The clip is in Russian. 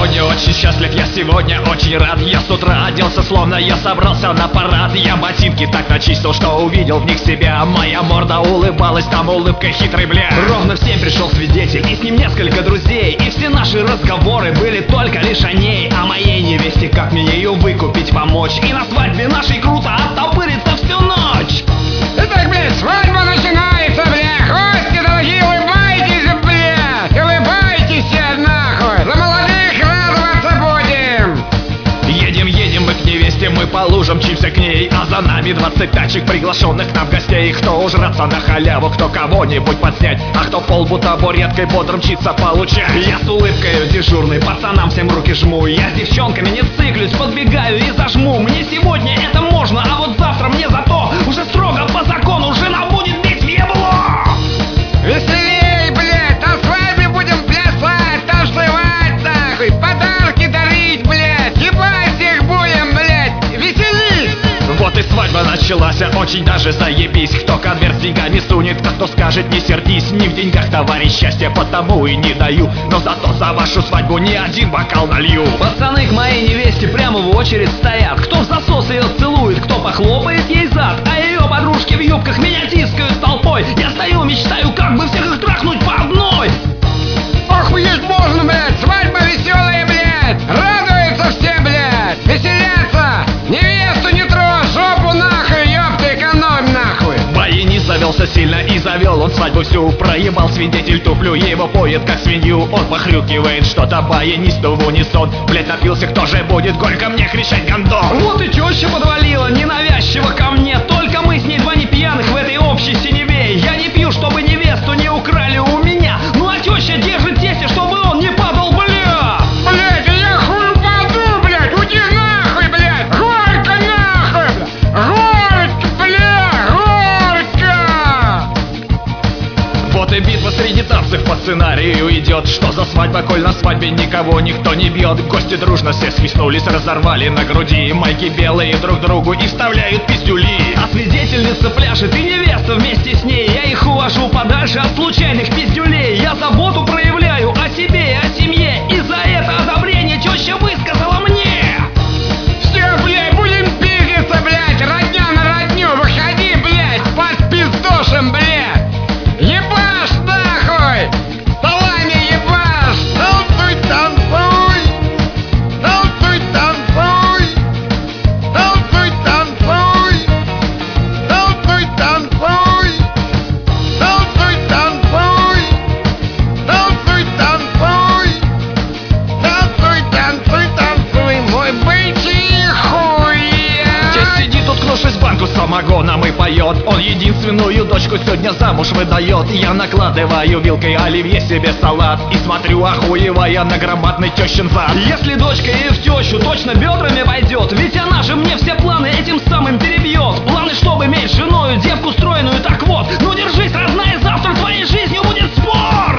сегодня очень счастлив, я сегодня очень рад. Я с утра оделся, словно я собрался на парад. Я ботинки так начистил, что увидел в них себя. Моя морда улыбалась, там улыбкой хитрый бля. Ровно в 7 пришел свидетель, и с ним несколько друзей. И все наши разговоры были только лишь о ней, о моей невесте, как мне ее выкупить, помочь. И на свадьбе нашей круто оттопыриться всю ночь. Итак, блядь, свадьба начинается, бля. Гости дорогие, улыбайтесь, блядь. Улыбайтесь все нахуй. За молодых радоваться будем. Едем мы к невесте, мы по лужам мчимся к ней. А за нами 20 тачек, приглашенных к нам гостей. Кто ужраться на халяву, кто кого-нибудь подснять, а кто полбу табуреткой бодро мчится получать. Я с улыбкой дежурный, пацанам всем руки жму. Я с девчонками не циклюсь, подбегаю и зажму. Мне сегодня это можно, а вот завтра мне зато уже строго по закону жена будет бить в ебло. Веселей, блядь, на свадьбе будем плясать, танцевать, нахуй, подарки дарить, блядь, ебать всех будем, блядь, веселись! Вот и свадьба началась, очень даже заебись. Кто конверт с деньгами сунет, а кто скажет не сердись. Не в деньгах, товарищ, счастья потому и не даю, но зато за вашу свадьбу не один бокал налью. Пацаны к моей невесте прямо в очередь стоят. Кто в засос ее целует, кто похлопает ей зад, а ее подружки в юбках меня тискают толпой. Я стою, мечтаю, как бы всех их трахнуть по одной. Охуеть можно, блядь, свадьба веселая, блядь, радуются все, блядь, веселятся, невесту не трожь, жопу нахуй, ёпта, экономь нахуй. Бои не завелся сильно и завел он свадьбу всю. Проебал свидетель туфлю, его поет как свинью. Он похрюкивает что-то баянисту в унисон. Блять, напился, кто же будет горько мне кричать гондон. Вот и теща подвалила ненавязчиво ко мне. Только мы с ней два не пьяных в этой общей синеве. Я не пью, чтобы невесту не украли у меня. Ну а теща держит тесте, чтобы он не падал, бля. Блядь, я хуй упаду, блядь, уйди нахуй, блядь, горько нахуй, горько, бля, горько. Вот и битва среди танцев по сценарию идет. Что за свадьба, коль на свадьбе никого никто не бьет. Гости дружно все свистнулись, разорвали на груди майки белые друг другу и вставляют пиздюли. А свидетельница пляшет и невеста вместе с ней. Я их увожу подальше от случайных пиздюлей. Я заботу проявляю о себе и о семье, и за это одобрение теща высказала мне. Все, блядь, будем пиздиться, блядь, родня на родню, выходи, блядь, под пиздошем, блядь. Ебашь нахуй! Столами ебашь! Танцуй, танцуй! Танцуй, танцуй! Танцуй, танцуй! Танцуй, танцуй! Танцуй, танцуй! Танцуй, танцуй! Танцуй, танцуй, танцуй, мой бычий хуя! Тесть сидит, уткнувшись в банку с самогоном и поет. Он единственную дочку сегодня замуж выдает. Я накладываю вилкой оливье себе салат и смотрю, охуевая на громадный тещин зад. Если дочка и в тещу точно бедрами войдет, ведь она же мне все планы этим самым перебьет. Планы, чтобы иметь женою девку стройную, так вот. Ну держись, родная, завтра твоей жизнью будет спор.